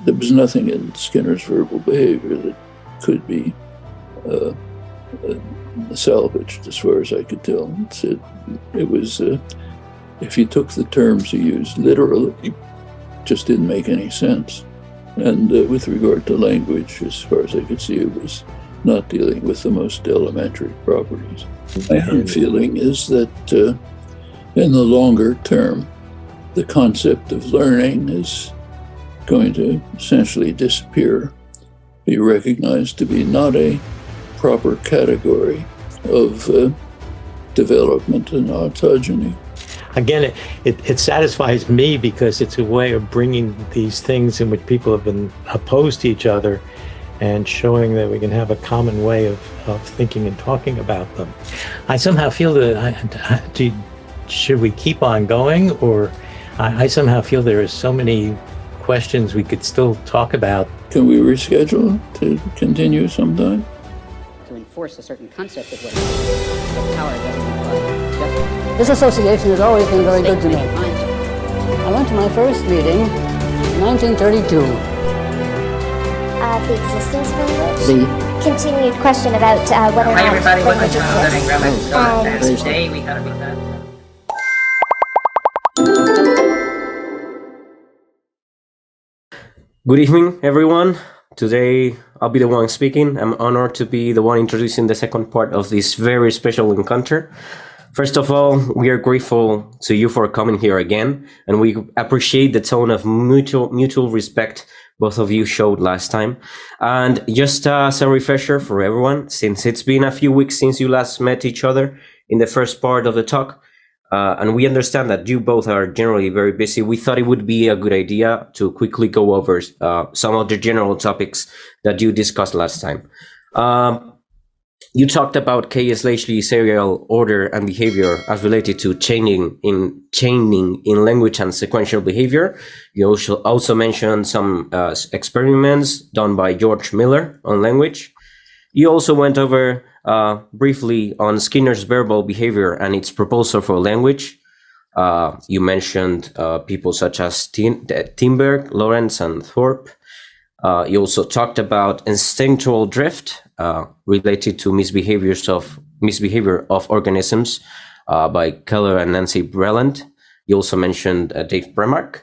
there was nothing in Skinner's verbal behavior that could be salvaged, as far as I could tell. It was, if you took the terms he used literally, it just didn't make any sense. And with regard to language, as far as I could see, it was not dealing with the most elementary properties. My own feeling is that in the longer term, the concept of learning is going to essentially disappear, be recognized to be not a proper category of development and autogeny. Again, it satisfies me because it's a way of bringing these things in which people have been opposed to each other and showing that we can have a common way of thinking and talking about them. I somehow feel that, should we keep on going? Or I somehow feel there are so many questions we could still talk about. Can we reschedule to continue sometime? To enforce a certain concept of what power doesn't imply justice. This association has always been very good to me. I went to my first meeting in 1932. The existence of language. Continued question about whether or not everybody, language living exists. Today we gotta be done. Good evening, everyone. Today I'll be the one speaking. I'm honored to be the one introducing the second part of this very special encounter. First of all, we are grateful to you for coming here again, and we appreciate the tone of mutual respect both of you showed last time. And just as a refresher for everyone, since it's been a few weeks since you last met each other in the first part of the talk, and we understand that you both are generally very busy, we thought it would be a good idea to quickly go over some of the general topics that you discussed last time. You talked about K.S. Lately's serial order and behavior as related to chaining in language and sequential behavior. You also mentioned some experiments done by George Miller on language. You also went over briefly on Skinner's verbal behavior and its proposal for language. You mentioned people such as Timberg, Lawrence, and Thorpe. You also talked about instinctual drift related to misbehavior of organisms by Keller and Nancy Breland. You also mentioned Dave Bremark.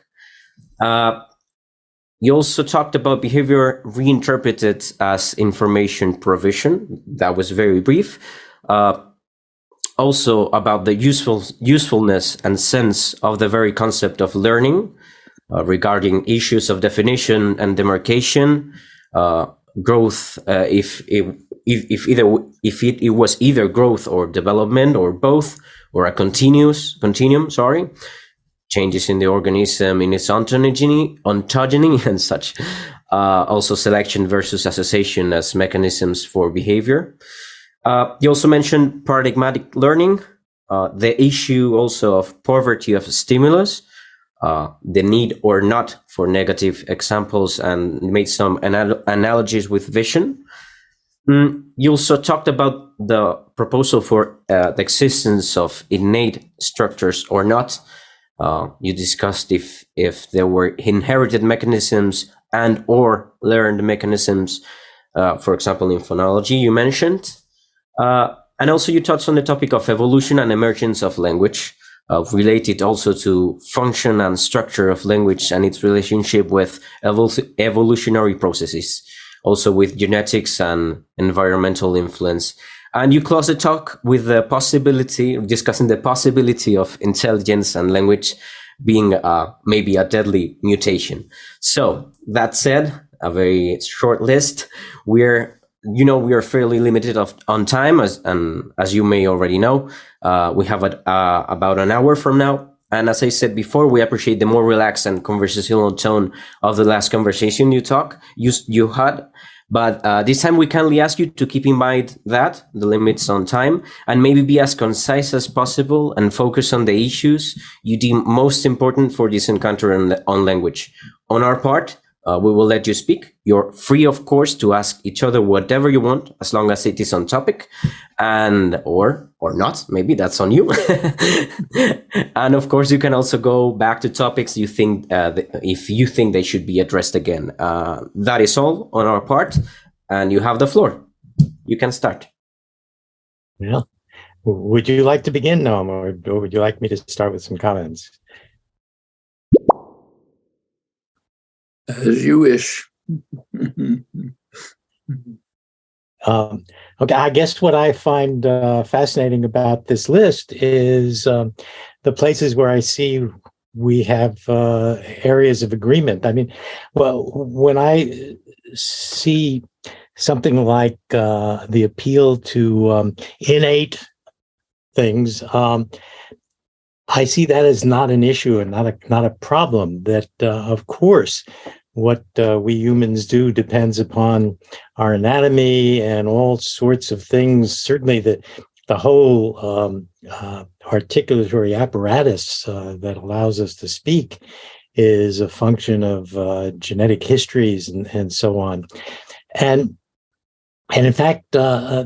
You also talked about behavior reinterpreted as information provision. That was very brief. Also about the usefulness and sense of the very concept of learning, regarding issues of definition and demarcation, growth, if it was either growth or development or both, or a continuum, changes in the organism in its ontogeny and such. Also selection versus association as mechanisms for behavior. You also mentioned paradigmatic learning, the issue also of poverty of stimulus, the need or not for negative examples, and made some analogies with vision. You also talked about the proposal for the existence of innate structures or not. You discussed if there were inherited mechanisms and or learned mechanisms, for example, in phonology, you mentioned. And also you touched on the topic of evolution and emergence of language, related also to function and structure of language and its relationship with evolutionary processes, also with genetics and environmental influence. And you close the talk with discussing the possibility of intelligence and language being maybe a deadly mutation. So that said, a very short list. We are fairly limited on time, as you may already know. We have about an hour from now. And as I said before, we appreciate the more relaxed and conversational tone of the last conversation you had. But this time we kindly ask you to keep in mind the limits on time, and maybe be as concise as possible and focus on the issues you deem most important for this encounter on language. On our part, We will let you speak. You're free, of course, to ask each other whatever you want, as long as it is on topic, and or not. Maybe that's on you. And of course, you can also go back to topics you think if you think they should be addressed again. That is all on our part, and you have the floor. You can start. Well, would you like to begin, Noam, or would you like me to start with some comments? As you wish. Okay, I guess what I find fascinating about this list is the places where I see we have areas of agreement. I mean, well, when I see something like the appeal to innate things, I see that as not an issue and not a problem. That of course, what we humans do depends upon our anatomy and all sorts of things. Certainly, the whole articulatory apparatus that allows us to speak is a function of genetic histories and so on. And in fact,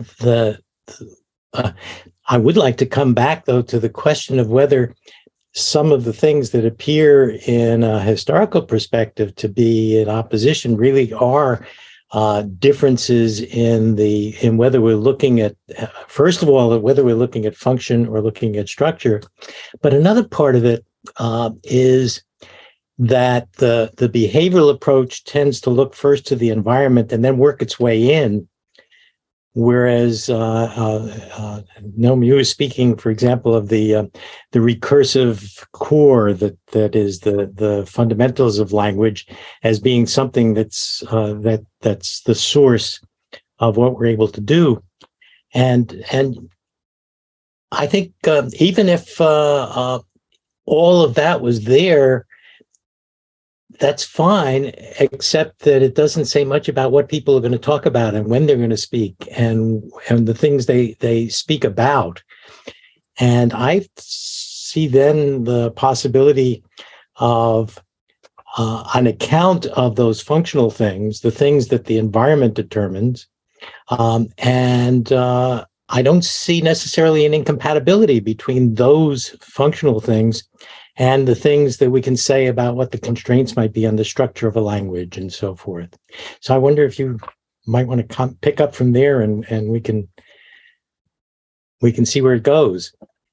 I would like to come back, though, to the question of whether some of the things that appear in a historical perspective to be in opposition really are differences in whether we're looking at, first of all, whether we're looking at function or looking at structure. But another part of it is that the behavioral approach tends to look first to the environment and then work its way in. Whereas Noam, you were speaking, for example, of the recursive core that is the fundamentals of language as being something that's the source of what we're able to do, and I think even if all of that was there, that's fine, except that it doesn't say much about what people are going to talk about and when they're going to speak and the things they speak about. And I see then the possibility of an account of those functional things, the things that the environment determines. And I don't see necessarily an incompatibility between those functional things and the things that we can say about what the constraints might be on the structure of a language and so forth. So I wonder if you might want to pick up from there, and we can see where it goes.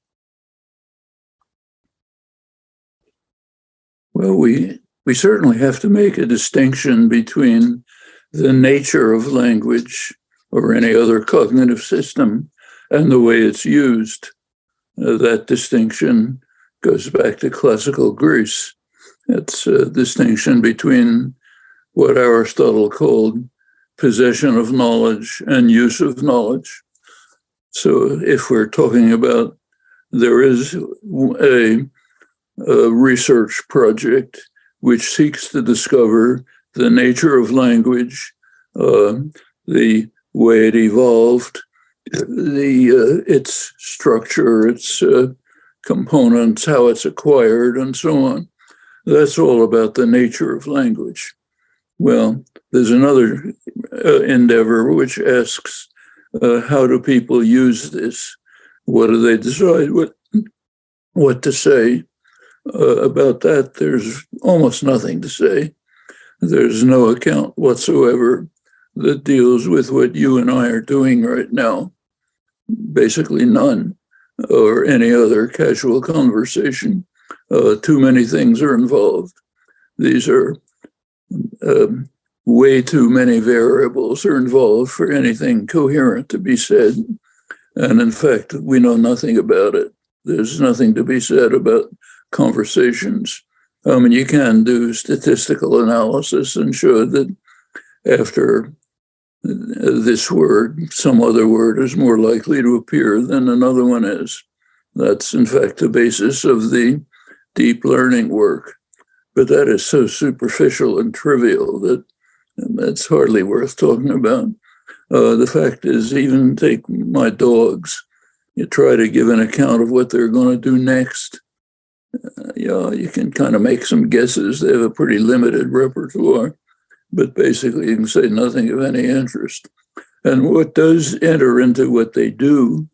Well, we certainly have to make a distinction between the nature of language or any other cognitive system and the way it's used. That distinction goes back to classical Greece. It's a distinction between what Aristotle called possession of knowledge and use of knowledge. So if we're talking about, there is a research project which seeks to discover the nature of language, the way it evolved, its structure, its components, how it's acquired, and so on. That's all about the nature of language. Well, there's another endeavor which asks, how do people use this? What do they decide what to say? About that, there's almost nothing to say. There's no account whatsoever that deals with what you and I are doing right now. Basically none, or any other casual conversation. Too many things are involved. These are way too many variables are involved for anything coherent to be said. And in fact, we know nothing about it. There's nothing to be said about conversations. You can do statistical analysis and show that after this word, some other word is more likely to appear than another one is. That's, in fact, the basis of the deep learning work. But that is so superficial and trivial that it's hardly worth talking about. The fact is, even take my dogs, you try to give an account of what they're going to do next. You can kind of make some guesses. They have a pretty limited repertoire. but basically you can say nothing of any interest. And what does enter into what they do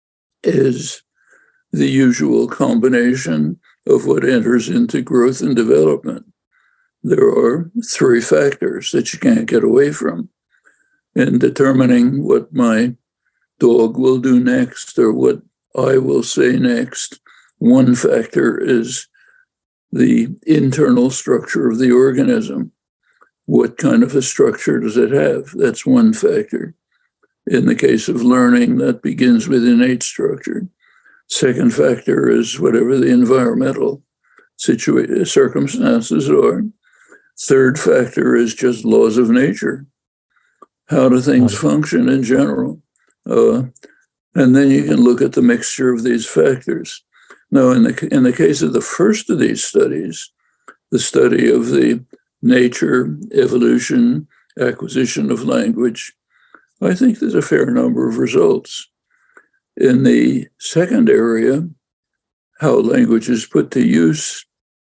is the usual combination of what enters into growth and development. There are three factors that you can't get away from in determining what my dog will do next or what I will say next. One factor is the internal structure of the organism. What kind of a structure does it have? That's one factor. In the case of learning, that begins with innate structure. Second factor is whatever the environmental circumstances are. Third factor is just laws of nature. How do things function in general? And then you can look at the mixture of these factors. Now, in the case of the first of these studies, the study of the nature, evolution, acquisition of language, I think there's a fair number of results. In the second area, how language is put to use,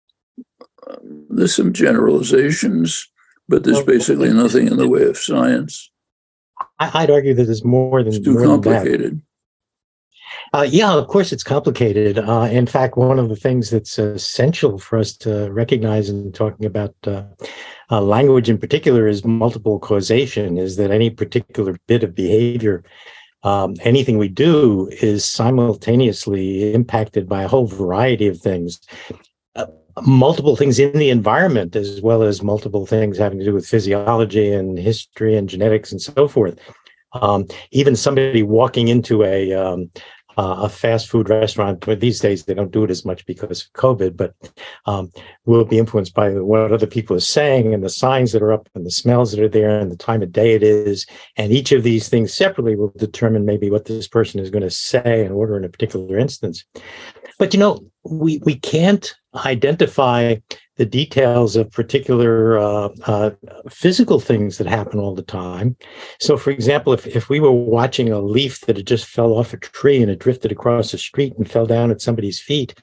there's some generalizations, but there's basically nothing in the way of science. I'd argue that there's more than it's too complicated. Yeah, of course it's complicated. In fact, one of the things that's essential for us to recognize in talking about language in particular is multiple causation, is that any particular bit of behavior, anything we do is simultaneously impacted by a whole variety of things. Multiple things in the environment, as well as multiple things having to do with physiology and history and genetics and so forth. Even somebody walking into a fast food restaurant, where these days they don't do it as much because of COVID, but will be influenced by what other people are saying and the signs that are up and the smells that are there and the time of day it is. And each of these things separately will determine maybe what this person is going to say and order in a particular instance. But, we can't identify the details of particular physical things that happen all the time. So, for example, if we were watching a leaf that had just fell off a tree and it drifted across the street and fell down at somebody's feet,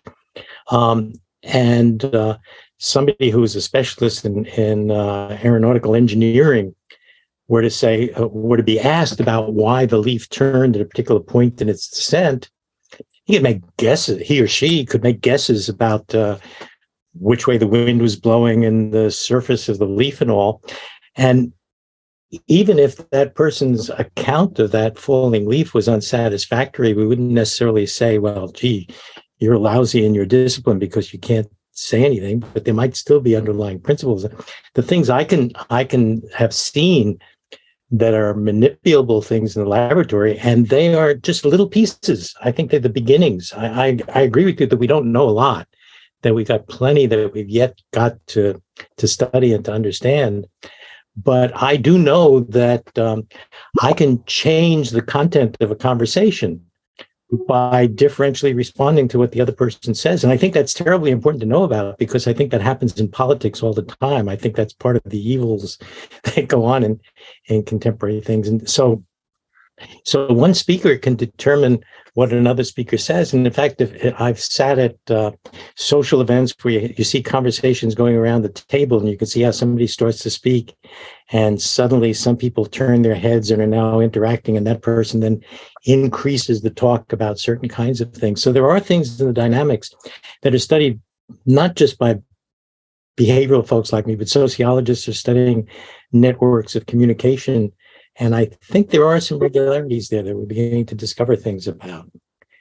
and somebody who is a specialist in aeronautical engineering were to be asked about why the leaf turned at a particular point in its descent, he or she could make guesses about which way the wind was blowing and the surface of the leaf and all. And even if that person's account of that falling leaf was unsatisfactory, we wouldn't necessarily say, well, gee, you're lousy in your discipline because you can't say anything, but there might still be underlying principles. The things I can have seen that are manipulable things in the laboratory, and they are just little pieces. I think they're the beginnings. I agree with you that we don't know a lot, that we got plenty that we've yet got to study and to understand. But I do know that I can change the content of a conversation by differentially responding to what the other person says. And I think that's terribly important to know about, because I think that happens in politics all the time. I think that's part of the evils that go on in contemporary things. And so one speaker can determine what another speaker says. And in fact, if I've sat at social events where you see conversations going around the table and you can see how somebody starts to speak and suddenly some people turn their heads and are now interacting, and that person then increases the talk about certain kinds of things. So there are things in the dynamics that are studied not just by behavioral folks like me, but sociologists are studying networks of communication. And I think there are some regularities there that we're beginning to discover things about.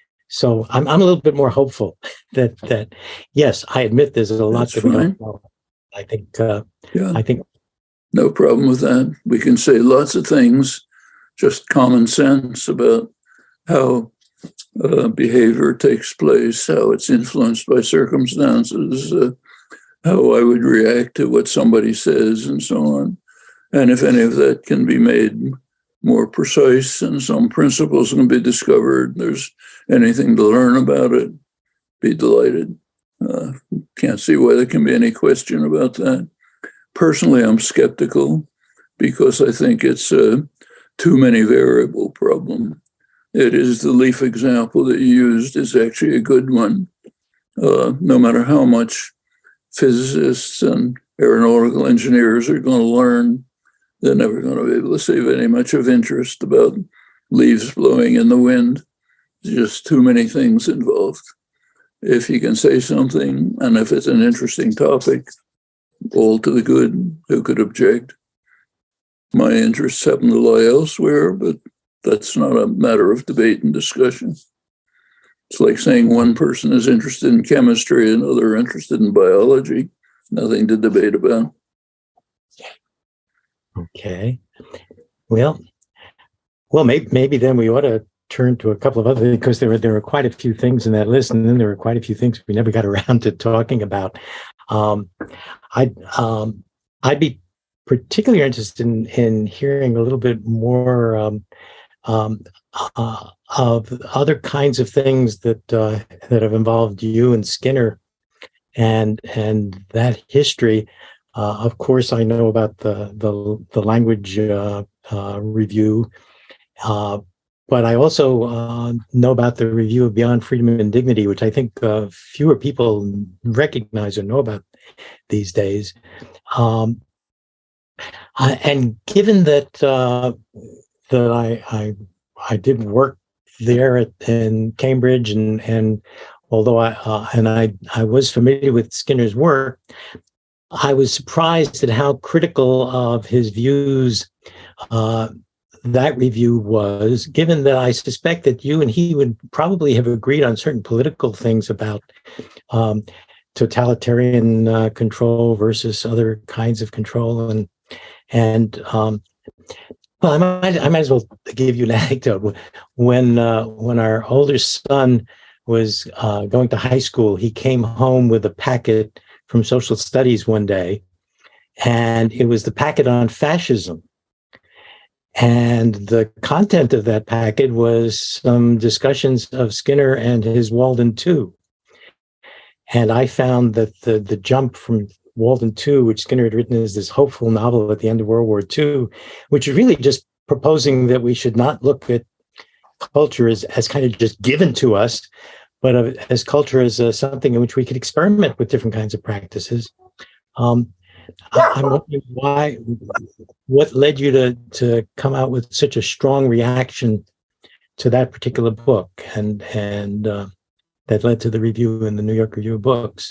So I'm a little bit more hopeful that yes, I admit there's a lot that we don't know. I think no problem with that. We can say lots of things, just common sense about how behavior takes place, how it's influenced by circumstances, how I would react to what somebody says, and so on. And if any of that can be made more precise and some principles can be discovered, there's anything to learn about it, be delighted. Can't see why there can be any question about that. Personally, I'm skeptical because I think it's a too many variable problem. It is the leaf example that you used is actually a good one. No matter how much physicists and aeronautical engineers are going to learn. They're never going to be able to save any much of interest about leaves blowing in the wind. There's just too many things involved. If you can say something, and if it's an interesting topic, all to the good, who could object? My interests happen to lie elsewhere, but that's not a matter of debate and discussion. It's like saying one person is interested in chemistry and another interested in biology. Nothing to debate about. Okay. Well, maybe then we ought to turn to a couple of other things, because there were quite a few things in that list, and then there were quite a few things we never got around to talking about. I'd be particularly interested in hearing a little bit more of other kinds of things that have involved you and Skinner, and that history. Of course, I know about the language review, but I also know about the review of Beyond Freedom and Dignity, which I think fewer people recognize or know about these days. And given that I did work there in Cambridge, and although I was familiar with Skinner's work, I was surprised at how critical of his views that review was, given that I suspect that you and he would probably have agreed on certain political things about totalitarian control versus other kinds of control, well, I might as well give you an anecdote. When our older son was going to high school, he came home with a packet from social studies one day, and it was the packet on fascism. And the content of that packet was some discussions of Skinner and his Walden 2. And I found that the jump from Walden 2, which Skinner had written as this hopeful novel at the end of World War II, which is really just proposing that we should not look at culture as kind of just given to us, but as culture as something in which we could experiment with different kinds of practices. I'm wondering what led you to come out with such a strong reaction to that particular book, and that led to the review in the New York Review of Books.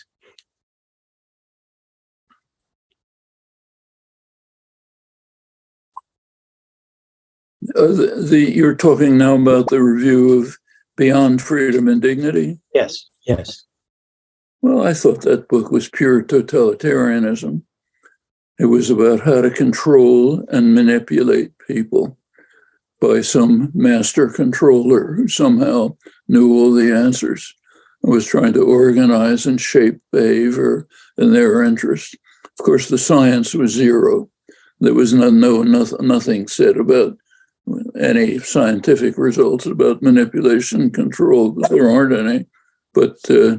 You're talking now about the review of Beyond Freedom and Dignity? Yes. Well, I thought that book was pure totalitarianism. It was about how to control and manipulate people by some master controller who somehow knew all the answers and was trying to organize and shape behavior in their interest. Of course, the science was zero. There was nothing said about any scientific results about manipulation and control, because there aren't any. But the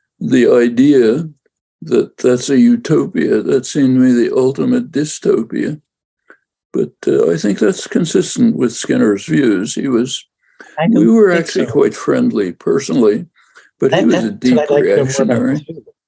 idea that that's a utopia, that seemed to me the ultimate dystopia. But I think that's consistent with Skinner's views. We were actually quite friendly personally, but he was a deep reactionary.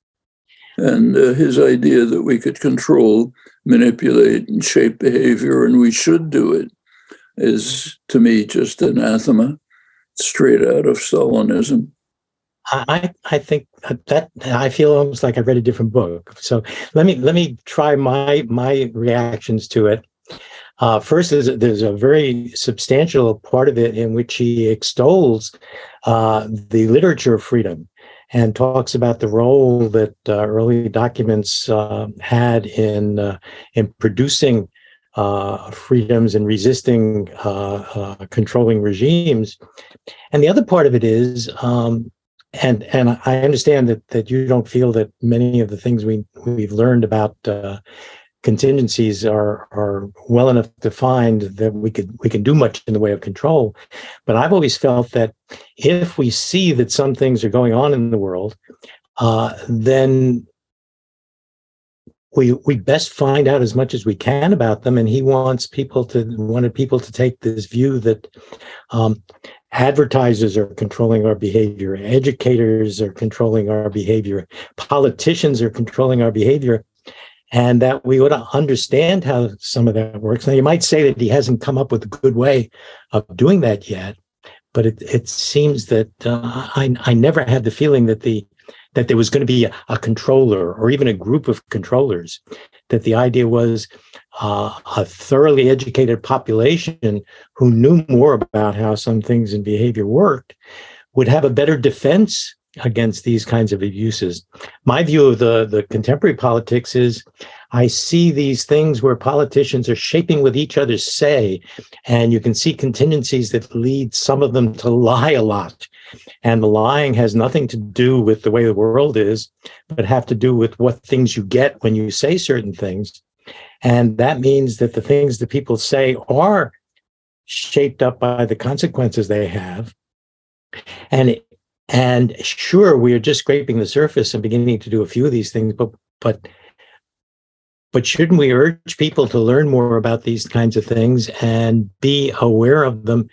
And his idea that we could control, manipulate, and shape behavior, and we should do it, is, to me, just anathema, straight out of Stalinism. I think that I feel almost like I read a different book. So let me try my reactions to it. First, there's a very substantial part of it in which he extols the literature of freedom and talks about the role that early documents had in producing freedoms and resisting controlling regimes. And the other part of it is, and I understand that you don't feel that many of the things we've learned about contingencies are well enough defined that we can do much in the way of control. But I've always felt that if we see that some things are going on in the world, then we best find out as much as we can about them. And he wanted people to take this view that advertisers are controlling our behavior, educators are controlling our behavior, politicians are controlling our behavior. and that we ought to understand how some of that works. Now, you might say that he hasn't come up with a good way of doing that yet, but it seems that I never had the feeling that there was going to be a controller or even a group of controllers, that the idea was a thoroughly educated population who knew more about how some things in behavior worked would have a better defense against these kinds of abuses. My view of the contemporary politics is I see these things where politicians are shaping with each other's say, and you can see contingencies that lead some of them to lie a lot. And the lying has nothing to do with the way the world is, but have to do with what things you get when you say certain things. And that means that the things that people say are shaped up by the consequences they have. And sure, we are just scraping the surface and beginning to do a few of these things, but shouldn't we urge people to learn more about these kinds of things and be aware of them?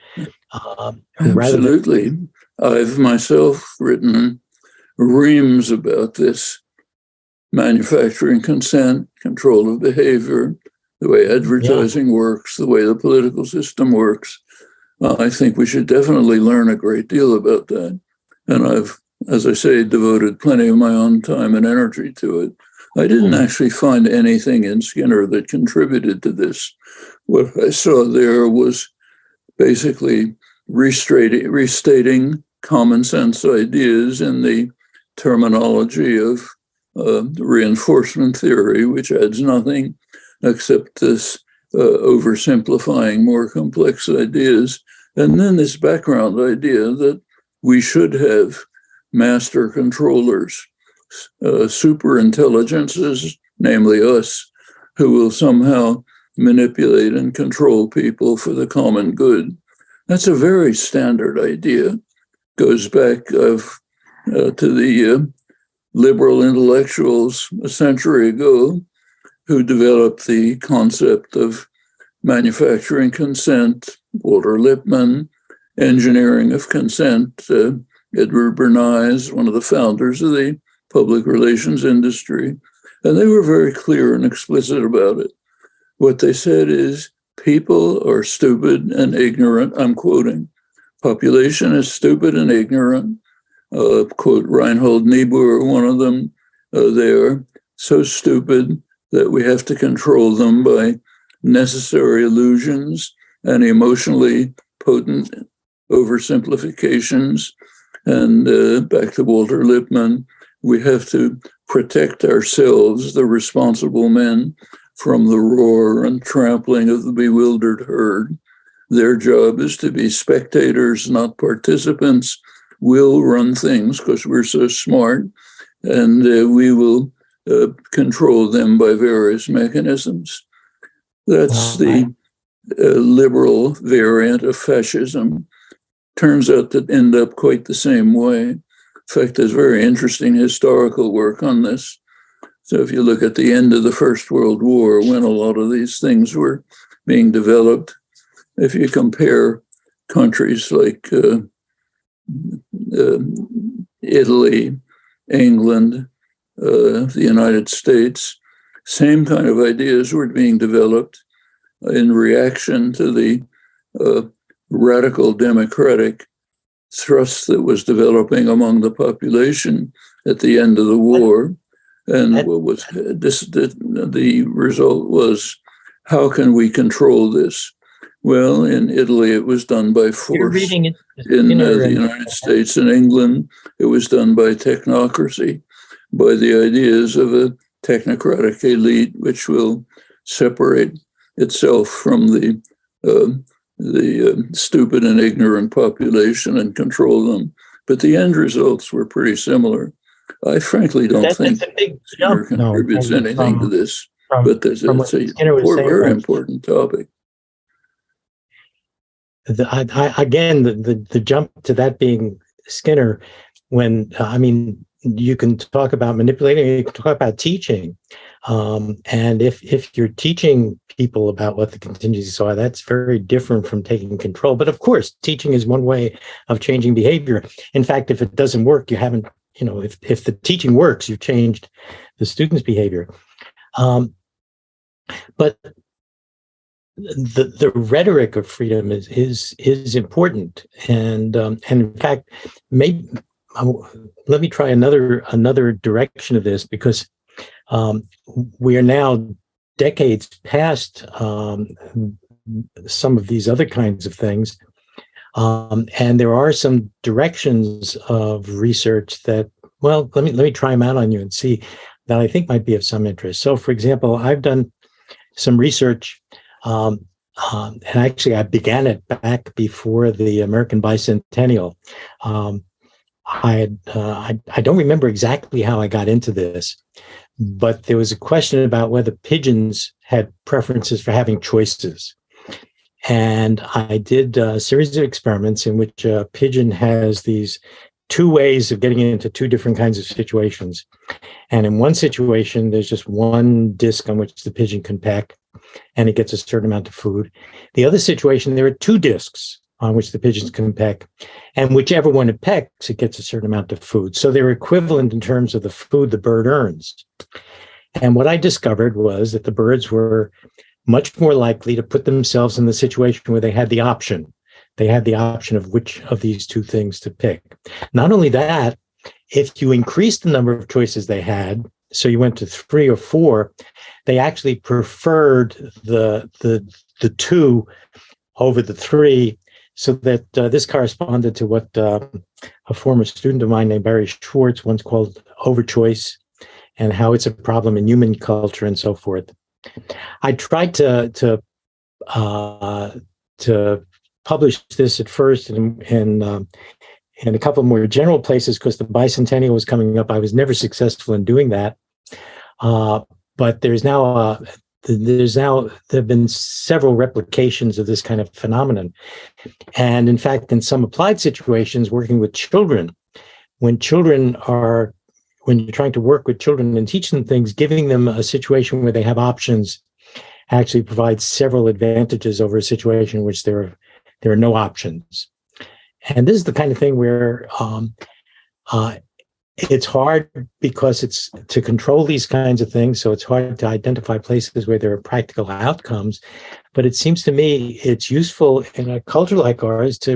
Absolutely. I've myself written reams about this: manufacturing consent, control of behavior, the way advertising works, the way the political system works. I think we should definitely learn a great deal about that. And I've, as I say, devoted plenty of my own time and energy to it. I didn't actually find anything in Skinner that contributed to this. What I saw there was basically restating common sense ideas in the terminology of reinforcement theory, which adds nothing except this oversimplifying more complex ideas. And then this background idea that we should have master controllers, super intelligences, namely us, who will somehow manipulate and control people for the common good. That's a very standard idea. Goes back to the liberal intellectuals a century ago who developed the concept of manufacturing consent, Walter Lippmann, engineering of consent, Edward Bernays, one of the founders of the public relations industry. And they were very clear and explicit about it. What they said is, people are stupid and ignorant. I'm quoting, population is stupid and ignorant. Quote Reinhold Niebuhr, one of them, they are so stupid that we have to control them by necessary illusions and emotionally potent oversimplifications. And back to Walter Lippmann, we have to protect ourselves, the responsible men, from the roar and trampling of the bewildered herd. Their job is to be spectators, not participants. We'll run things because we're so smart, and we will control them by various mechanisms. That's the liberal variant of fascism. Turns out to end up quite the same way. In fact, there's very interesting historical work on this. So if you look at the end of the First World War, when a lot of these things were being developed, if you compare countries like Italy, England, the United States, same kind of ideas were being developed in reaction to the radical democratic thrust that was developing among the population at the end of the war. And what was this? The result was, how can we control this? Well, in Italy, it was done by force. In the United States and England, it was done by technocracy, by the ideas of a technocratic elite, which will separate itself from the stupid and ignorant population and control them. But the end results were pretty similar. I frankly don't think Skinner contributes anything to this, but it's a very important topic. The jump to that being Skinner, when you can talk about manipulating, you can talk about teaching, and if you're teaching people about what the contingencies are, that's very different from taking control. But of course, teaching is one way of changing behavior. In fact, if it doesn't work, you haven't. If the teaching works, you've changed the student's behavior. But the rhetoric of freedom is important, and in fact, maybe let me try another direction of this, because we are now decades past some of these other kinds of things, and there are some directions of research that, well, let me try them out on you and see, that I think might be of some interest. So, for example, I've done some research, and actually I began it back before the American Bicentennial. I don't remember exactly how I got into this, but there was a question about whether pigeons had preferences for having choices. And I did a series of experiments in which a pigeon has these two ways of getting into two different kinds of situations. And in one situation, there's just one disc on which the pigeon can peck, and it gets a certain amount of food. The other situation, there are two discs on which the pigeons can peck, and whichever one it pecks, it gets a certain amount of food. So they're equivalent in terms of the food the bird earns. And what I discovered was that the birds were much more likely to put themselves in the situation where they had the option. They had the option of which of these two things to pick. Not only that, if you increased the number of choices they had, so you went to 3 or 4, they actually preferred the 2 over the 3, so that this corresponded to what a former student of mine named Barry Schwartz once called overchoice, and how it's a problem in human culture and so forth. I tried to publish this at first in a couple more general places, because the bicentennial was coming up. I was never successful in doing that, but there have been several replications of this kind of phenomenon, and in fact, in some applied situations, working with children, when you're trying to work with children and teach them things, giving them a situation where they have options actually provides several advantages over a situation in which there are no options. And this is the kind of thing where it's hard, because it's to control these kinds of things. So it's hard to identify places where there are practical outcomes. But it seems to me it's useful in a culture like ours to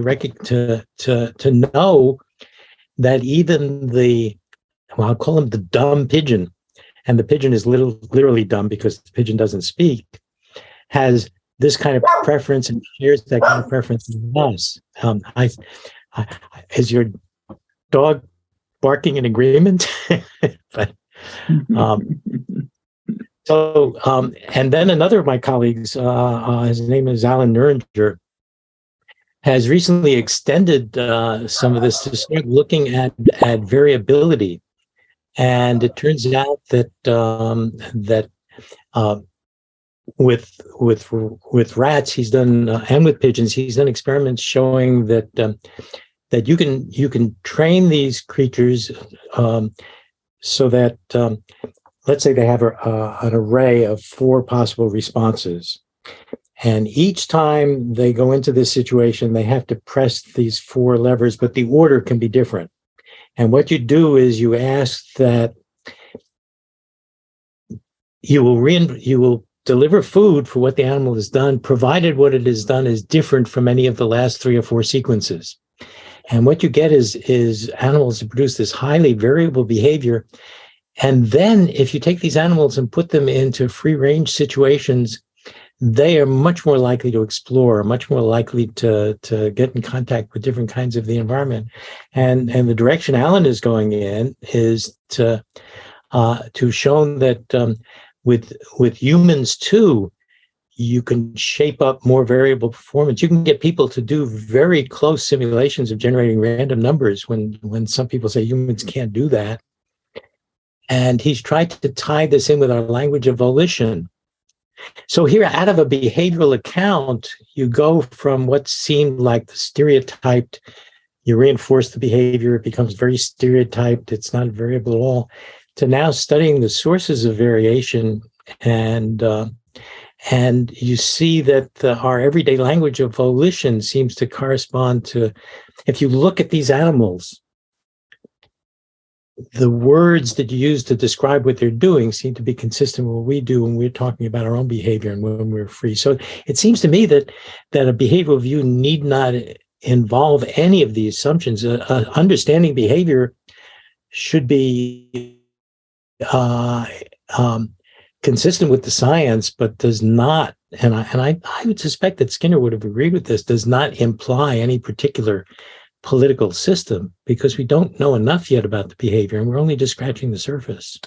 know that even I'll call him the dumb pigeon, and the pigeon is literally dumb because the pigeon doesn't speak, has this kind of preference and shares that kind of preference with us. Is your dog barking in agreement? But and then another of my colleagues, his name is Alan Nuringer, has recently extended some of this to start looking at variability. And it turns out that with rats he's done, and with pigeons he's done experiments showing that you can train these creatures so that let's say they have an array of 4 possible responses, and each time they go into this situation they have to press these 4 levers, but the order can be different. And what you do is you ask that you will deliver food for what the animal has done, provided what it has done is different from any of the last 3 or 4 sequences. And what you get is animals that produce this highly variable behavior. And then if you take these animals and put them into free range situations, they are much more likely to explore, much more likely to get in contact with different kinds of the environment. And the direction Alan is going in is to show that with humans too, you can shape up more variable performance. You can get people to do very close simulations of generating random numbers when some people say humans can't do that. And he's tried to tie this in with our language of volition. So here, out of a behavioral account, you go from what seemed like the stereotyped, you reinforce the behavior, it becomes very stereotyped, it's not variable at all, to now studying the sources of variation. And you see that our everyday language of volition seems to correspond to, if you look at these animals, the words that you use to describe what they're doing seem to be consistent with what we do when we're talking about our own behavior and when we're free. So it seems to me that a behavioral view need not involve any of these assumptions. Understanding behavior should be consistent with the science, but does not, and I would suspect that Skinner would have agreed with this, does not imply any particular political system, because we don't know enough yet about the behavior and we're only just scratching the surface.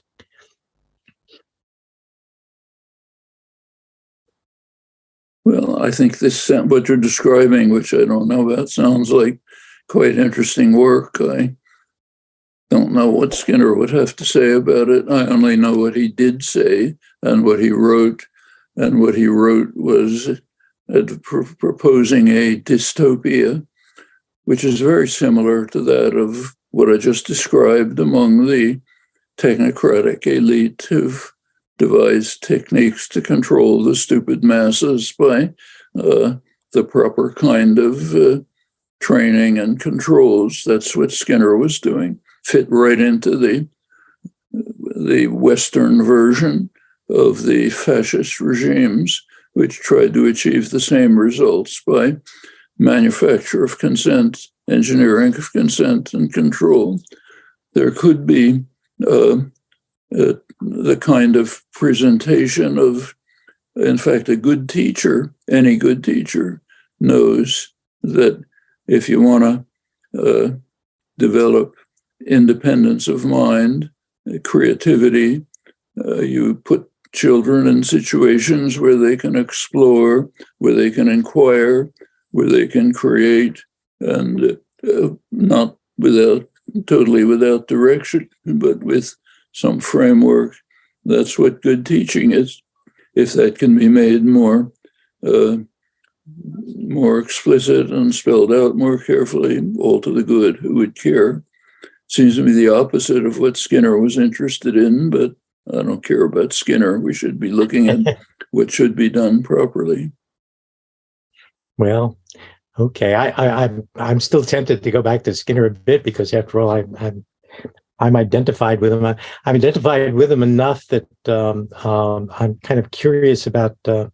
Well, I think what you're describing, which I don't know about, sounds like quite interesting work. I don't know what Skinner would have to say about it. I only know what he did say and what he wrote. And what he wrote was proposing a dystopia, which is very similar to that of what I just described among the technocratic elite who've devised techniques to control the stupid masses by the proper kind of training and controls. That's what Skinner was doing. Fit right into the Western version of the fascist regimes, which tried to achieve the same results by manufacture of consent, engineering of consent and control. There could be the kind of presentation of, in fact, a good teacher, any good teacher knows that if you want to develop independence of mind, creativity, you put children in situations where they can explore, where they can inquire, where they can create, and not totally without direction, but with some framework. That's what good teaching is. If that can be made more explicit and spelled out more carefully, all to the good. Who would care? Seems to me the opposite of what Skinner was interested in, but I don't care about Skinner. We should be looking at what should be done properly. Well, okay. I'm still tempted to go back to Skinner a bit, because after all, I'm identified with him. I'm identified with him enough that I'm kind of curious about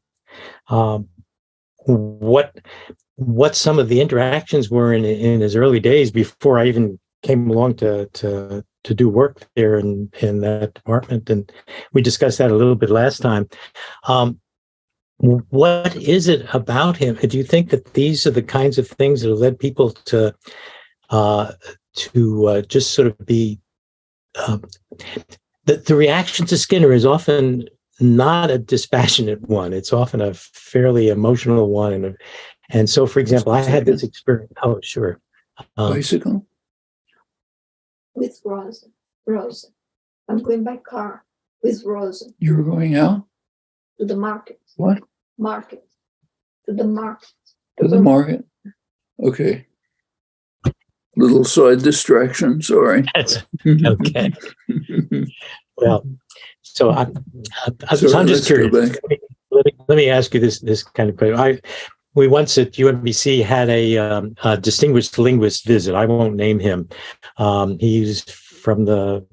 what some of the interactions were in his early days before I even came along to do work there in that department. And we discussed that a little bit last time. What is it about him? Do you think that these are the kinds of things that have led people to just sort of be the reaction to Skinner is often not a dispassionate one. It's often a fairly emotional one. And so, for example, I had this experience. Oh, sure. Bicycle? With Rosa. I'm going by car with Rosa. You're going out? To the market. What? Market. To the market. To the market? Okay. Little side distraction, sorry. That's okay. Well, so I'm just curious. Let me ask you this kind of question. We once at UMBC had a distinguished linguist visit. I won't name him. He's from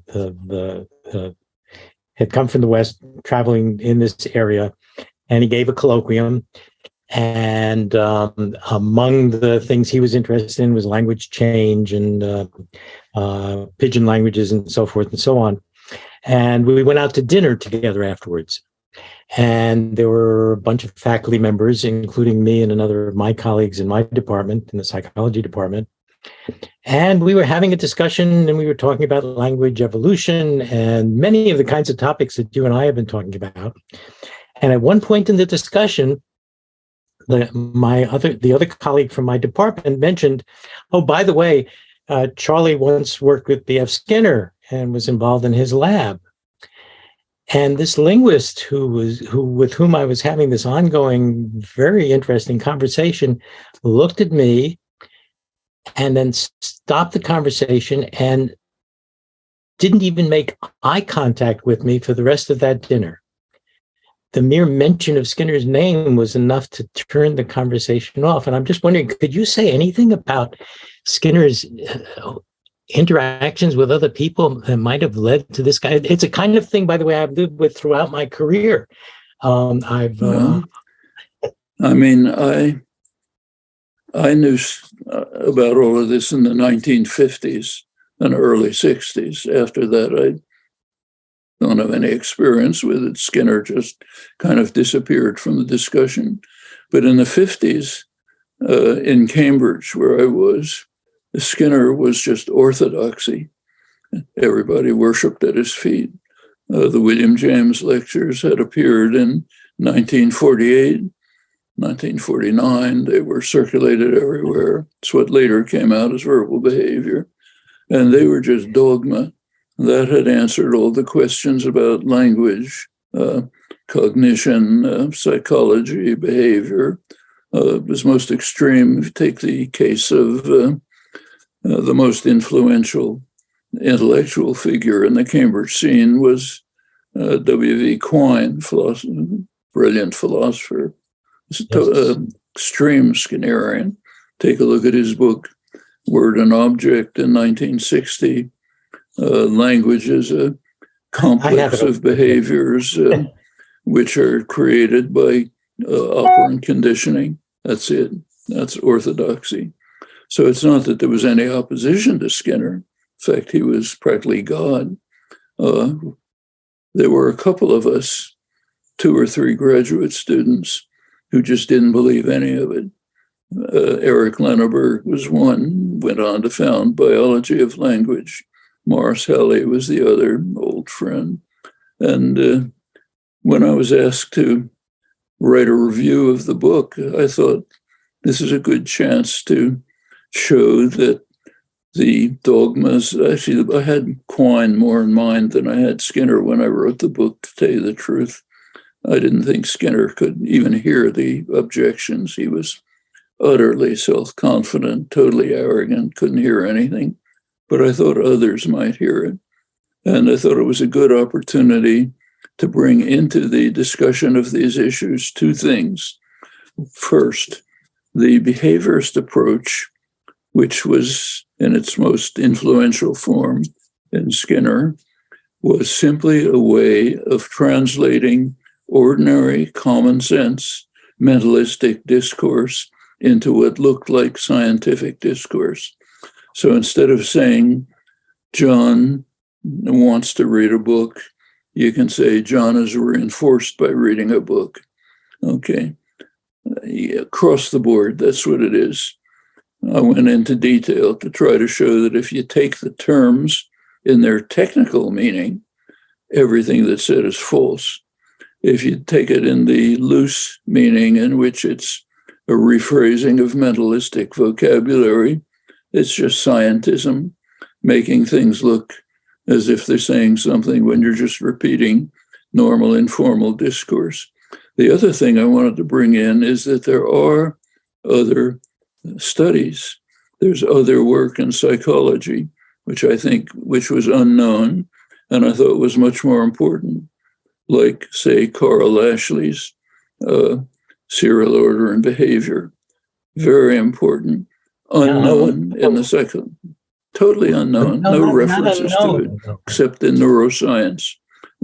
had come from the West, traveling in this area, and he gave a colloquium. And among the things he was interested in was language change and pidgin languages and so forth and so on. And we went out to dinner together afterwards. And there were a bunch of faculty members, including me and another of my colleagues in my department, in the psychology department. And we were having a discussion, and we were talking about language evolution and many of the kinds of topics that you and I have been talking about. And at one point in the discussion, the other colleague from my department mentioned, oh, by the way, Charlie once worked with B.F. Skinner and was involved in his lab. And this linguist with whom I was having this ongoing, very interesting conversation looked at me and then stopped the conversation and didn't even make eye contact with me for the rest of that dinner. The mere mention of Skinner's name was enough to turn the conversation off. And I'm just wondering, could you say anything about Skinner's interactions with other people that might have led to this guy. It's a kind of thing, by the way, I've lived with throughout my career. I mean, I knew about all of this in the 1950s and early 60s. After that, I don't have any experience with it. Skinner just kind of disappeared from the discussion. But in the 50s, in Cambridge, where I was, Skinner was just orthodoxy. Everybody worshipped at his feet. The William James lectures had appeared in 1948, 1949. They were circulated everywhere. It's what later came out as verbal behavior. And they were just dogma. That had answered all the questions about language, cognition, psychology, behavior. It was most extreme. Take the case of the most influential intellectual figure in the Cambridge scene was W.V. Quine, brilliant philosopher, extreme Skinnerian. Take a look at his book, Word and Object, in 1960. Language is a complex of behaviors which are created by operant conditioning. That's it. That's orthodoxy. So it's not that there was any opposition to Skinner. In fact, he was practically God. There were a couple of us, 2 or 3 graduate students, who just didn't believe any of it. Eric Lenneberg was one, went on to found Biology of Language. Morris Halley was the other old friend. And when I was asked to write a review of the book, I thought this is a good chance to show that the dogmas, actually, I had Quine more in mind than I had Skinner when I wrote the book, to tell you the truth. I didn't think Skinner could even hear the objections. He was utterly self-confident, totally arrogant, couldn't hear anything. But I thought others might hear it. And I thought it was a good opportunity to bring into the discussion of these issues 2 things. First, the behaviorist approach, which was in its most influential form in Skinner, was simply a way of translating ordinary common sense mentalistic discourse into what looked like scientific discourse. So instead of saying John wants to read a book, you can say John is reinforced by reading a book. Okay. Across the board, that's what it is. I went into detail to try to show that if you take the terms in their technical meaning, everything that's said is false. If you take it in the loose meaning, in which it's a rephrasing of mentalistic vocabulary, it's just scientism, making things look as if they're saying something when you're just repeating normal informal discourse. The other thing I wanted to bring in is that there are other studies. There's other work in psychology, which was unknown, and I thought was much more important, like, say, Carl Ashley's Serial Order and Behavior. Very important. Unknown in the psycho. Totally unknown. No references to it, except in neuroscience.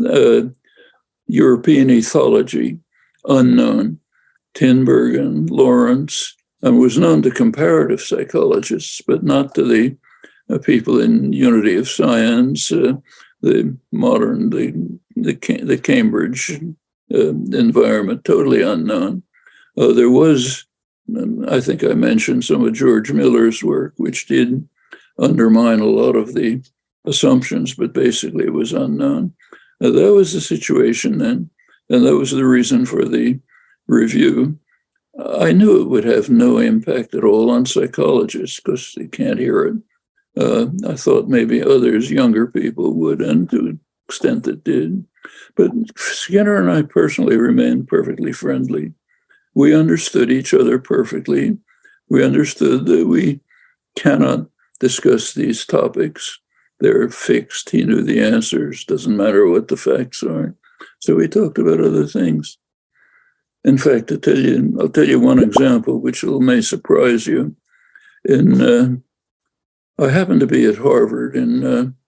European ethology, unknown. Tinbergen, Lawrence, and was known to comparative psychologists, but not to the people in Unity of Science, the modern, the Cambridge environment, totally unknown. There was, I think I mentioned some of George Miller's work, which did undermine a lot of the assumptions, but basically it was unknown. That was the situation then, and that was the reason for the review. I knew it would have no impact at all on psychologists because they can't hear it. I thought maybe others, younger people, would, and to an extent it did. But Skinner and I personally remained perfectly friendly. We understood each other perfectly. We understood that we cannot discuss these topics. They're fixed. He knew the answers. Doesn't matter what the facts are. So we talked about other things. In fact, I'll tell you one example, which may surprise you. In I happened to be at Harvard in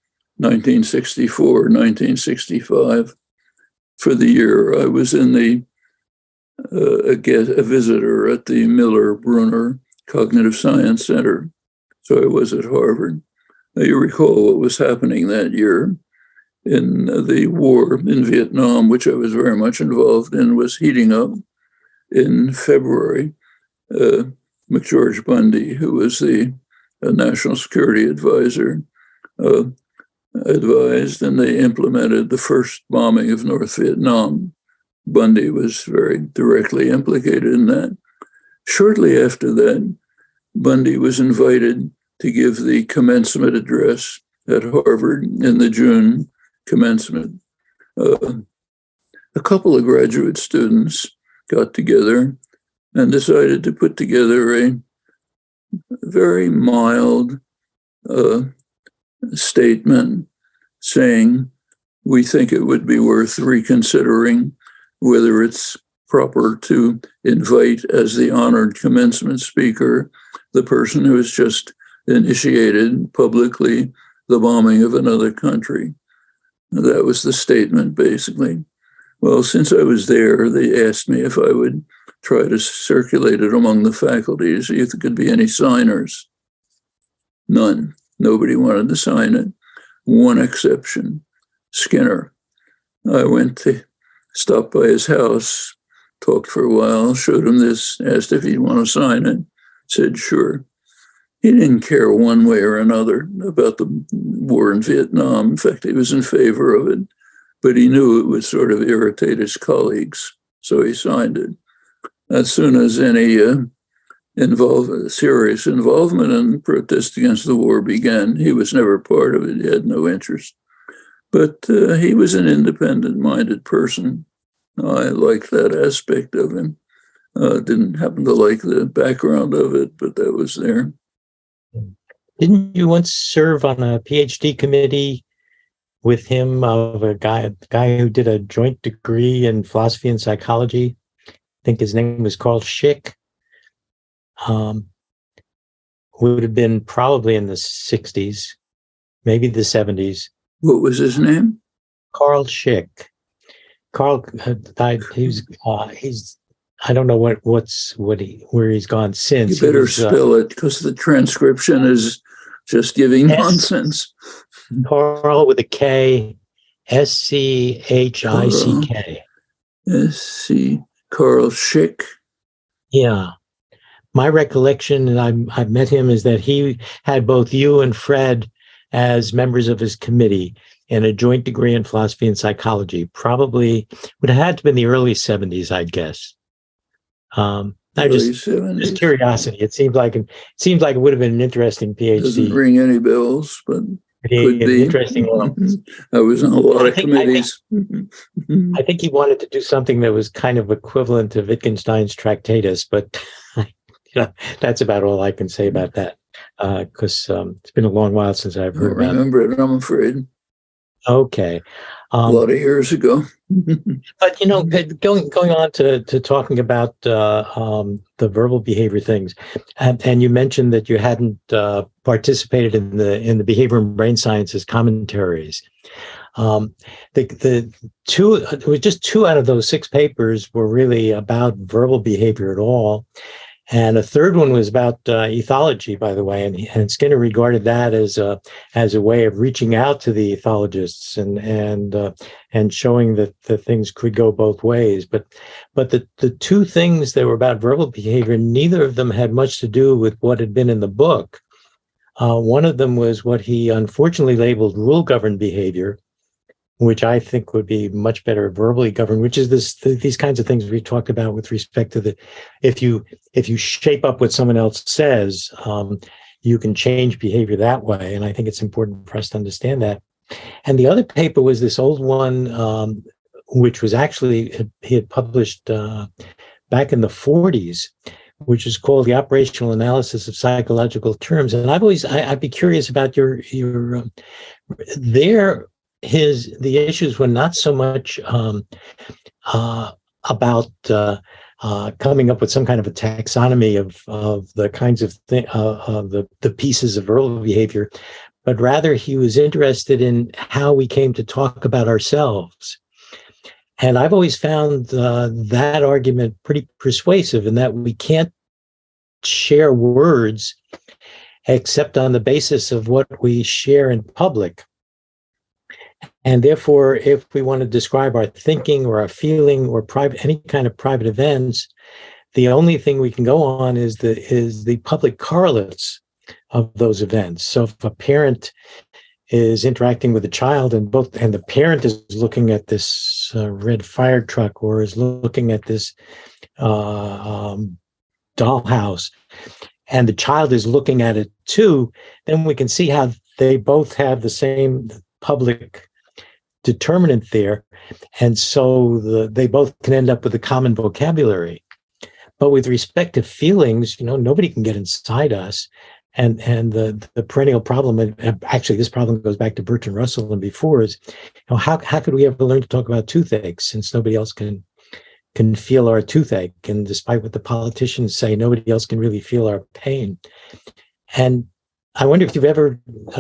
1964, 1965. For the year, I was in a visitor at the Miller Brunner Cognitive Science Center. So I was at Harvard. Now, you recall what was happening that year in the war in Vietnam, which I was very much involved in, was heating up. In February, McGeorge Bundy, who was the national security advisor, advised, and they implemented the first bombing of North Vietnam. Bundy was very directly implicated in that. Shortly after that, Bundy was invited to give the commencement address at Harvard in the June commencement. A couple of graduate students got together and decided to put together a very mild statement saying, we think it would be worth reconsidering whether it's proper to invite as the honored commencement speaker the person who has just initiated publicly the bombing of another country. That was the statement, basically. Well, since I was there, they asked me if I would try to circulate it among the faculty to see if there could be any signers. None. Nobody wanted to sign it. One exception, Skinner. I went to stop by his house, talked for a while, showed him this, asked if he'd want to sign it, said sure. He didn't care one way or another about the war in Vietnam. In fact, he was in favor of it, but he knew it would sort of irritate his colleagues, so he signed it. As soon as any serious involvement in protest against the war began, he was never part of it. He had no interest. But he was an independent-minded person. I liked that aspect of him. Didn't happen to like the background of it, but that was there. Didn't you once serve on a PhD committee with him of a guy who did a joint degree in philosophy and psychology? I think his name was Carl Schick. Would have been probably in the 60s, maybe the 70s. What was his name? Carl Schick. Carl died. He's I don't know where he's gone since. You better spell it because the transcription is just giving nonsense. Carl with a K, Schich. Carl Schick. Yeah. My recollection, and I met him, is that he had both you and Fred as members of his committee in a joint degree in philosophy and psychology. Probably would have had to be in the early 70s, I'd guess. Just curiosity. It seems like it would have been an interesting PhD. Doesn't ring any bells, but could be interesting. I was on a lot of committees. I think he wanted to do something that was kind of equivalent to Wittgenstein's Tractatus, but that's about all I can say about that, because it's been a long while since I've heard about it. I remember it, I'm afraid. Okay. A lot of years ago. But, going on to talking about the verbal behavior things, and you mentioned that you hadn't participated in the behavior and brain sciences commentaries. It was just 2 out of those 6 papers were really about verbal behavior at all. And a third one was about ethology, by the way, and Skinner regarded that as a way of reaching out to the ethologists and showing that the things could go both ways. But the 2 things that were about verbal behavior, neither of them had much to do with what had been in the book. One of them was what he unfortunately labeled rule-governed behavior, which I think would be much better verbally governed, which is these kinds of things we talked about with respect to if you shape up what someone else says, you can change behavior that way. And I think it's important for us to understand that. And the other paper was this old one, which was actually, he had published back in the 40s, which is called The Operational Analysis of Psychological Terms. And I'd be curious about the issues were not so much about coming up with some kind of a taxonomy of the kinds of the pieces of verbal behavior, but rather he was interested in how we came to talk about ourselves. And I've always found that argument pretty persuasive, in that we can't share words except on the basis of what we share in public. And therefore, if we want to describe our thinking or our feeling or any kind of private events, the only thing we can go on is the public correlates of those events. So if a parent is interacting with a child and the parent is looking at this red fire truck, or is looking at this dollhouse, and the child is looking at it too, then we can see how they both have the same public determinant there. And so they both can end up with a common vocabulary. But with respect to feelings, nobody can get inside us. And the perennial problem, and actually this problem goes back to Bertrand Russell and before, is how could we ever learn to talk about toothache, since nobody else can feel our toothache? And despite what the politicians say, nobody else can really feel our pain. And I wonder if you've ever,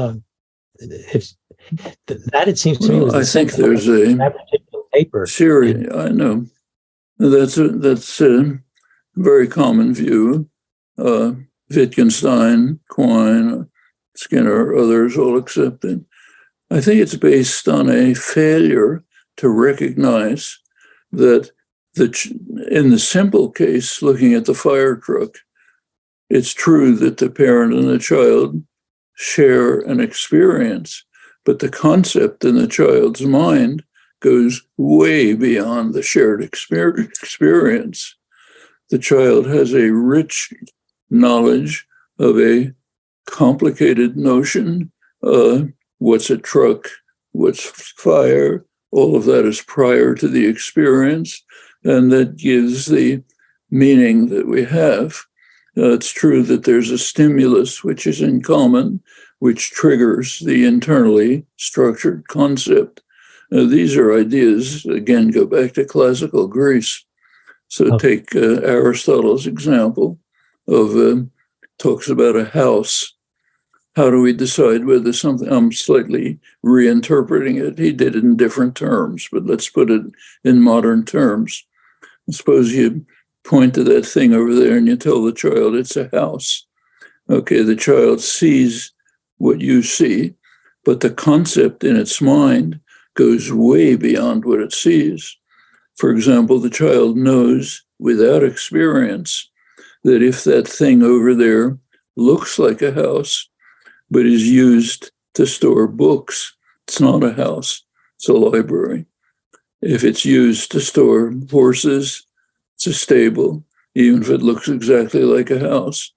it seems to me. I think there's a paper theory. I know that's a very common view. Wittgenstein, Quine, Skinner, others all accepted. I think it's based on a failure to recognize that in the simple case, looking at the fire truck, it's true that the parent and the child share an experience, but the concept in the child's mind goes way beyond the shared experience. The child has a rich knowledge of a complicated notion. What's a truck? What's fire? All of that is prior to the experience, and that gives the meaning that we have. It's true that there's a stimulus which is in common, which triggers the internally structured concept. These are ideas, again, go back to classical Greece. So take Aristotle's example of talks about a house. How do we decide whether something, I'm slightly reinterpreting it. He did it in different terms, but let's put it in modern terms. Suppose you point to that thing over there and you tell the child it's a house. Okay, the child sees what you see, but the concept in its mind goes way beyond what it sees. For example, the child knows without experience that if that thing over there looks like a house, but is used to store books, it's not a house, it's a library. If it's used to store horses, it's a stable, even if it looks exactly like a house.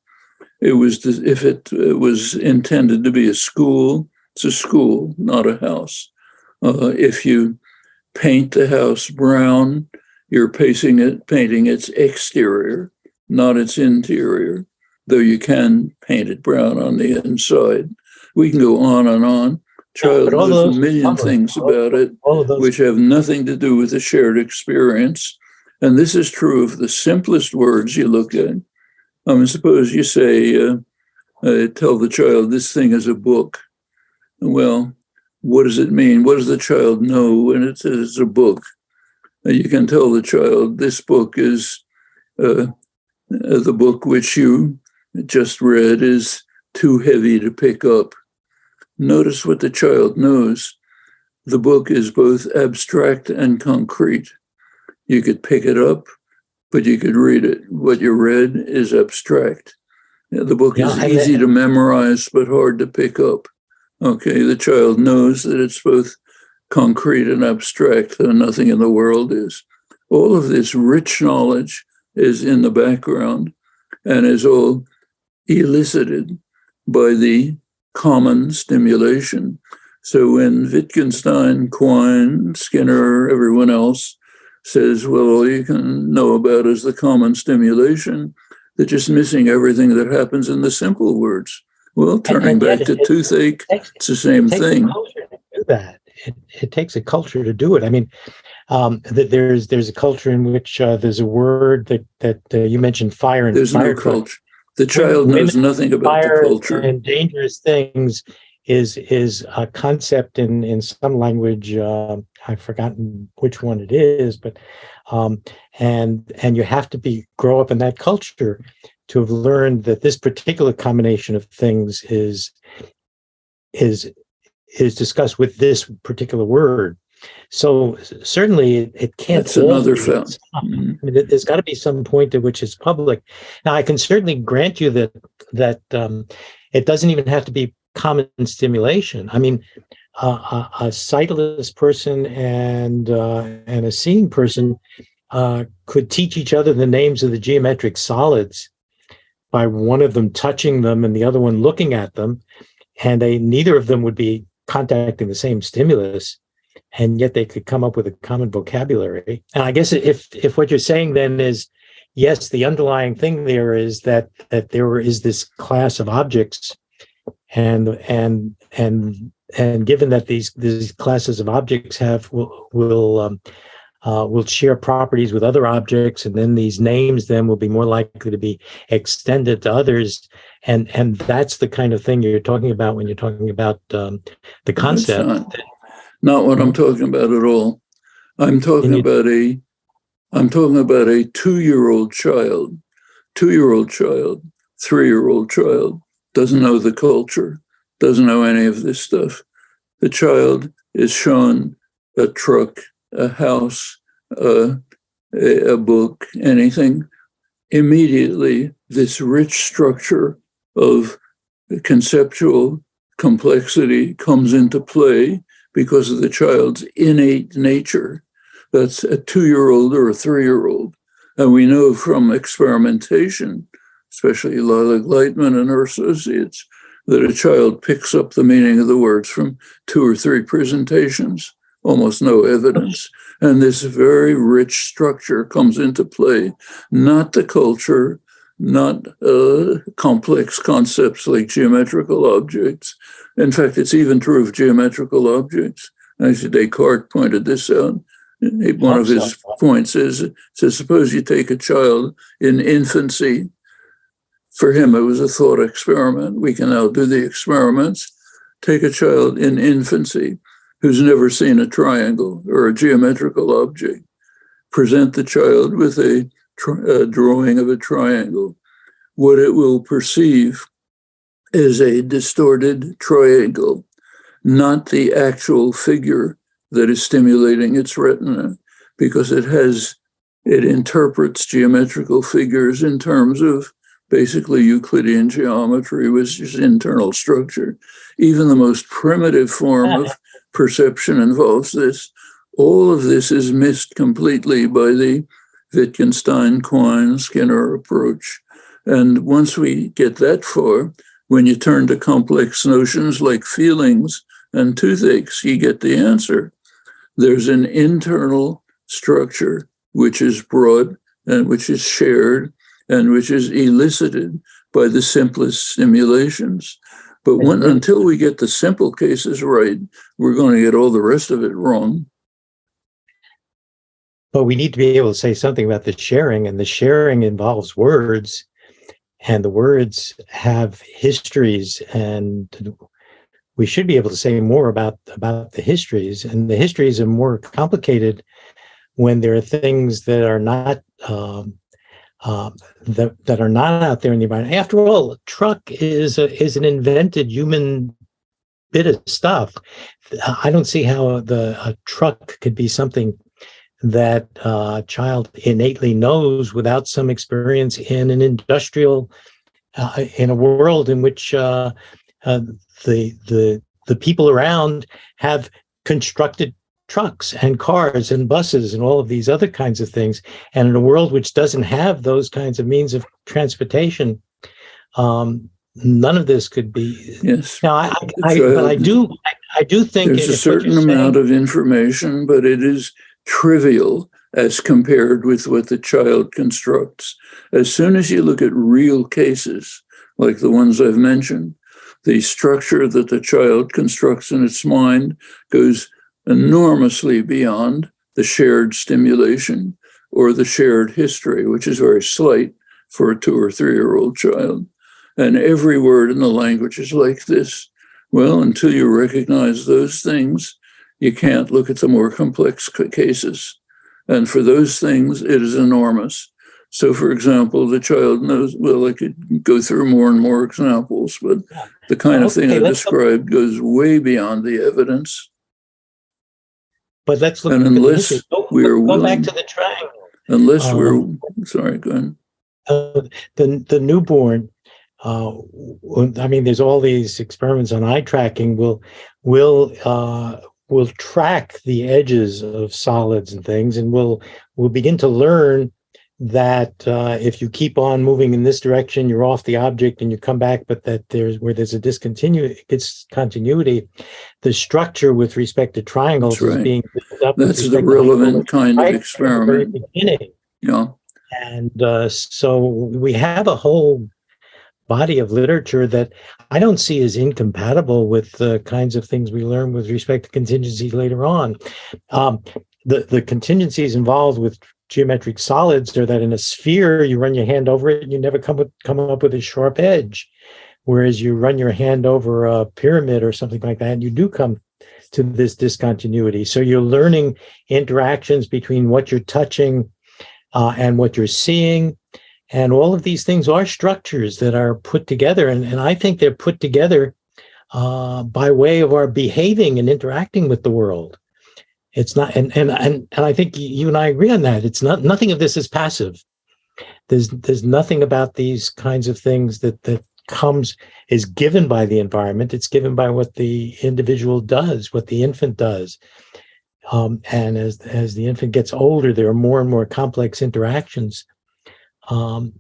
If it was intended to be a school, it's a school, not a house. If you paint the house brown, you're painting its exterior, not its interior, though you can paint it brown on the inside. We can go on and on. Child knows a million things about it, which have nothing to do with the shared experience. And this is true of the simplest words you look at. Suppose you say, tell the child this thing is a book. Well, what does it mean? What does the child know when it says it's a book? You can tell the child this book is the book which you just read is too heavy to pick up. Notice what the child knows. The book is both abstract and concrete. You could pick it up, but you could read it. What you read is abstract. The book is easy to memorize, but hard to pick up. Okay, the child knows that it's both concrete and abstract, though nothing in the world is. All of this rich knowledge is in the background and is all elicited by the common stimulation. So when Wittgenstein, Quine, Skinner, everyone else says, well, all you can know about is the common stimulation, they're just missing everything that happens in the simple words. Well, turning back to toothache, it's the same thing. It takes a culture to do that. It takes a culture to do it. I mean, that there's a culture in which there's a word that you mentioned, fire and there's fire no culture. The child knows nothing about the culture. And dangerous things is a concept in some language. I've forgotten which one it is, but and you have to grow up in that culture to have learned that this particular combination of things is discussed with this particular word. So certainly it can't. That's another fact. I mean, there's got to be some point at which it's public. Now, I can certainly grant you that it doesn't even have to be common stimulation. I mean, a sightless person and a seeing person could teach each other the names of the geometric solids by one of them touching them and the other one looking at them, and neither of them would be contacting the same stimulus, and yet they could come up with a common vocabulary. And I guess if what you're saying then is, yes, the underlying thing there is that there is this class of objects, and given that these classes of objects will share properties with other objects, and then these names then will be more likely to be extended to others, and that's the kind of thing you're talking about when you're talking about the concept. Not what I'm talking about at all. I'm talking about a 2-year-old child, 3-year-old child, doesn't know the culture, doesn't know any of this stuff. The child is shown a truck, a house, a book, anything. Immediately, this rich structure of conceptual complexity comes into play because of the child's innate nature. That's a 2-year-old or a 3-year-old. And we know from experimentation, especially Lila Gleitman and her associates, that a child picks up the meaning of the words from 2 or 3 presentations, almost no evidence. And this very rich structure comes into play, not the culture, not complex concepts like geometrical objects. In fact, it's even true of geometrical objects. Actually, Descartes pointed this out. One of his points is, suppose you take a child in infancy. For him, it was a thought experiment. We can now do the experiments. Take a child in infancy who's never seen a triangle or a geometrical object. Present the child with a drawing of a triangle. What it will perceive is a distorted triangle, not the actual figure that is stimulating its retina, because it interprets geometrical figures in terms of basically Euclidean geometry, which is internal structure. Even the most primitive form of perception involves this. All of this is missed completely by the Wittgenstein, Quine, Skinner approach. And once we get that far, when you turn to complex notions like feelings and toothaches, you get the answer. There's an internal structure which is brought and which is shared and which is elicited by the simplest stimulations. But until we get the simple cases right, we're going to get all the rest of it wrong. But we need to be able to say something about the sharing, and the sharing involves words, and the words have histories, and we should be able to say more about the histories, and the histories are more complicated when there are things that are not that are not out there in the environment. After all, a truck is an invented human bit of stuff. I don't see how a truck could be something that a child innately knows without some experience in an industrial, in a world in which the people around have constructed trucks and cars and buses and all of these other kinds of things. And in a world which doesn't have those kinds of means of transportation, none of this could be. Yes. Now, but I do think there's a certain amount of information, but it is trivial as compared with what the child constructs. As soon as you look at real cases, like the ones I've mentioned, the structure that the child constructs in its mind goes enormously beyond the shared stimulation or the shared history, which is very slight for a 2 or 3-year-old child. And every word in the language is like this. Well, until you recognize those things, you can't look at the more complex cases. And for those things, it is enormous. So, for example, the child knows, well, I could go through more and more examples, but the kind of thing I described goes way beyond the evidence. But let's look and at unless we're go willing, back to the triangle. Unless we're, sorry, go ahead. The newborn, I mean, there's all these experiments on eye tracking will track the edges of solids and things, and will begin to learn that if you keep on moving in this direction, you're off the object and you come back, but that there's a discontinuity, the structure with respect to triangles is being built up. That's the relevant kind of experiment. Yeah. And so we have a whole body of literature that I don't see as incompatible with the kinds of things we learn with respect to contingencies later on. The contingencies involved with geometric solids are that in a sphere, you run your hand over it and you never come up with a sharp edge. Whereas you run your hand over a pyramid or something like that, and you do come to this discontinuity. So you're learning interactions between what you're touching and what you're seeing. And all of these things are structures that are put together. And I think they're put together by way of our behaving and interacting with the world. It's not, and I think you and I agree on that. It's not, nothing of this is passive. There's nothing about these kinds of things that is given by the environment. It's given by what the individual does, what the infant does. And as the infant gets older, there are more and more complex interactions. And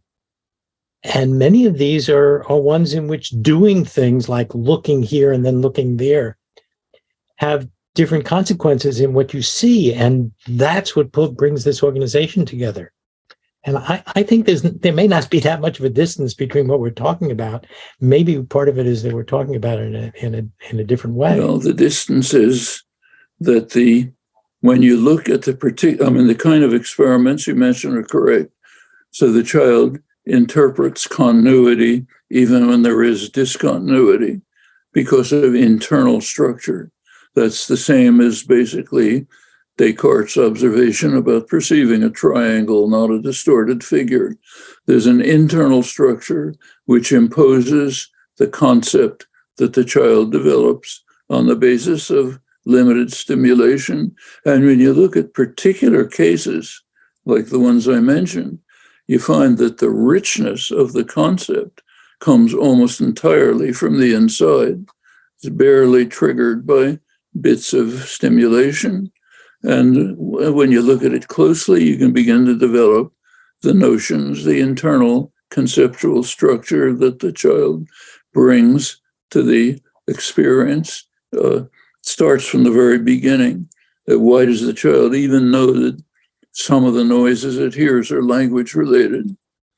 many of these are ones in which doing things like looking here and then looking there have different consequences in what you see. And that's what brings this organization together. And I think there may not be that much of a distance between what we're talking about. Maybe part of it is that we're talking about it in a different way. Well, the distance is that when you look at the kind of experiments you mentioned are correct. So the child interprets continuity even when there is discontinuity because of internal structure. That's the same as basically Descartes' observation about perceiving a triangle, not a distorted figure. There's an internal structure which imposes the concept that the child develops on the basis of limited stimulation. And when you look at particular cases, like the ones I mentioned, you find that the richness of the concept comes almost entirely from the inside. It's barely triggered by bits of stimulation. And when you look at it closely, you can begin to develop the notions, the internal conceptual structure that the child brings to the experience. Starts from the very beginning. Why does the child even know that some of the noises it hears are language related?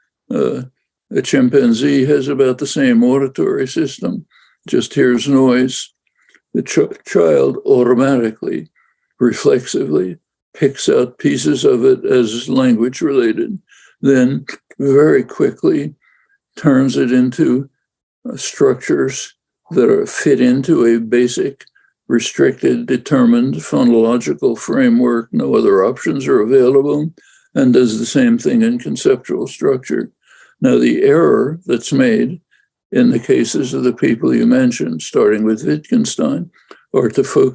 A chimpanzee has about the same auditory system, just hears noise. The child automatically, reflexively picks out pieces of it as language related, then very quickly turns it into structures that fit into a basic, restricted, determined phonological framework. No other options are available, and does the same thing in conceptual structure. Now, the error that's made in the cases of the people you mentioned, starting with Wittgenstein, are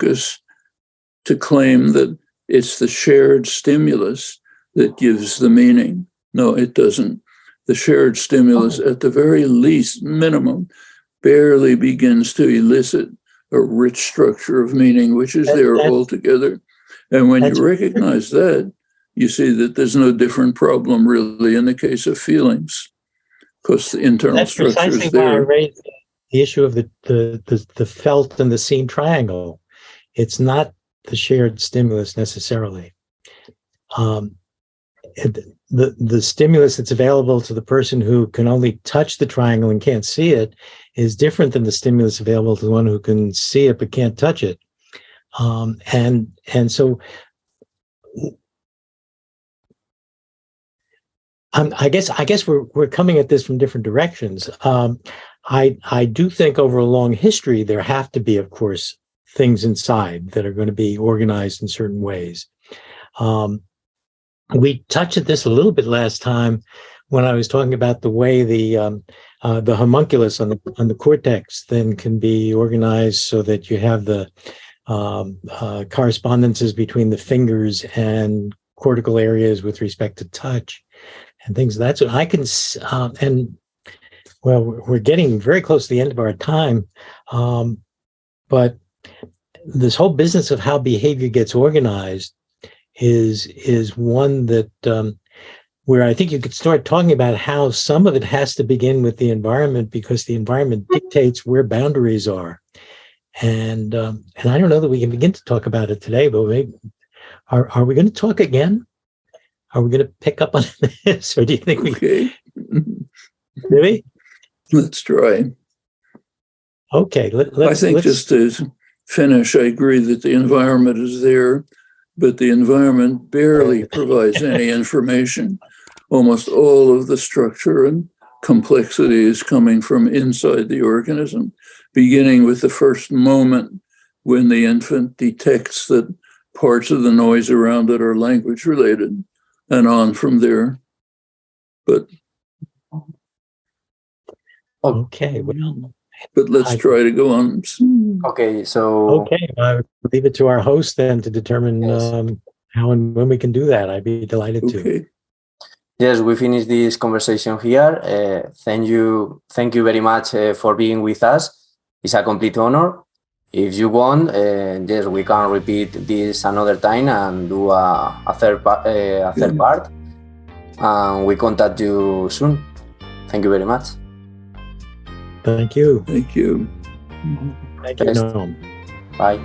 to claim that it's the shared stimulus that gives the meaning. No, it doesn't. The shared stimulus, at the very least minimum, barely begins to elicit a rich structure of meaning, which is there altogether. And when you recognize that, you see that there's no different problem really in the case of feelings, because the internal structure is there. That's precisely why I raised the issue of the felt and the seen triangle. It's not the shared stimulus necessarily. The stimulus that's available to the person who can only touch the triangle and can't see it is different than the stimulus available to the one who can see it but can't touch it. And so I guess we're coming at this from different directions. I do think over a long history there have to be, of course, things inside that are going to be organized in certain ways. We touched at this a little bit last time when I was talking about the way the homunculus on the cortex then can be organized so that you have the correspondences between the fingers and cortical areas with respect to touch and things of that. So I can, and well, we're getting very close to the end of our time, but this whole business of how behavior gets organized is one that where I think you could start talking about how some of it has to begin with the environment, because the environment dictates where boundaries are. And I don't know that we can begin to talk about it today, but maybe, are we going to talk again? Are we going to pick up on this, or do you think we? Okay. Really? Let's try. Okay. I think just to finish, I agree that the environment is there, but the environment barely provides any information. Almost all of the structure and complexity is coming from inside the organism, beginning with the first moment when the infant detects that parts of the noise around it are language related, and on from there. But okay, well, but let's try to go on. Okay, so I'll leave it to our host then to determine yes. how and when we can do that. I'd be delighted to. Yes, we finish this conversation here. Thank you very much for being with us. It's a complete honor. If you want, yes, we can repeat this another time and do a third part. And we contact you soon. Thank you very much. Thank you. Thank you. Thank you. No. Bye.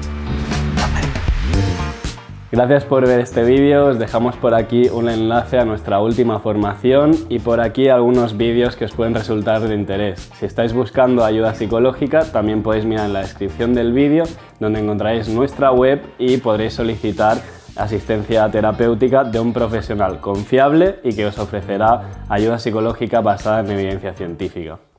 Gracias por ver este vídeo, os dejamos por aquí un enlace a nuestra última formación y por aquí algunos vídeos que os pueden resultar de interés. Si estáis buscando ayuda psicológica, también podéis mirar en la descripción del vídeo donde encontraréis nuestra web y podréis solicitar asistencia terapéutica de un profesional confiable y que os ofrecerá ayuda psicológica basada en evidencia científica.